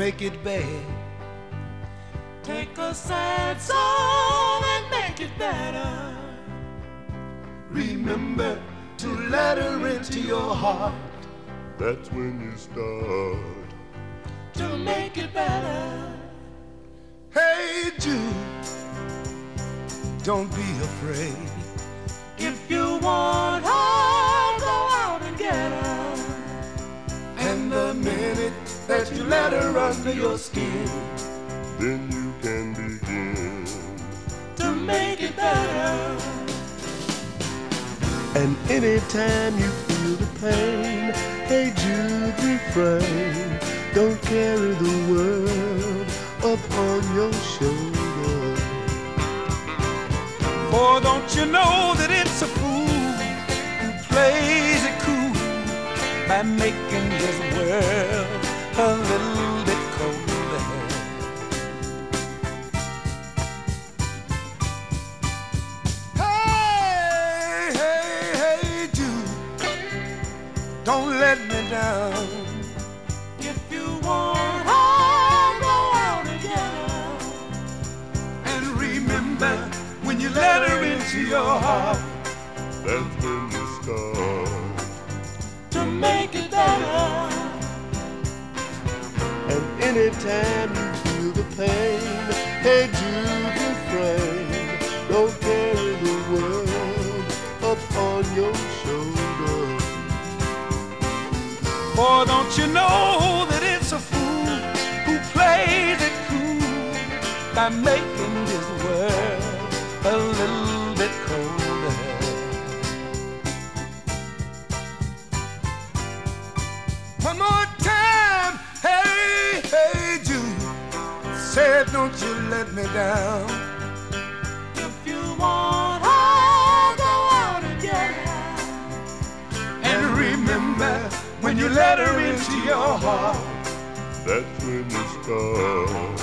make it bad. Take a sad song and make it better. Remember to let her into your heart. That's when you start to make it better. Hey Jude, don't be afraid. If you want her, go out and get her. And the minute that you let her under your skin, then you can begin to make it better. And anytime you feel the pain, hey Jude, refrain. Don't carry the world upon your shoulder. For don't you know that it's a fool who plays it cool by making his world a little bit colder. Hey, hey, hey, Jude, don't let me down. If you want her, go out and get her. And remember, when you let her into your heart, that's when you start to make it better. And anytime you feel the pain, hey Jude, refrain. Don't carry the world upon your shoulder. For don't you know that it's a fool who plays it cool by making his world a little bit colder. One more time, hey, hey Jude, said don't you let me down. If you want her, go out and get her. And remember, when you let her into your heart, that's when you start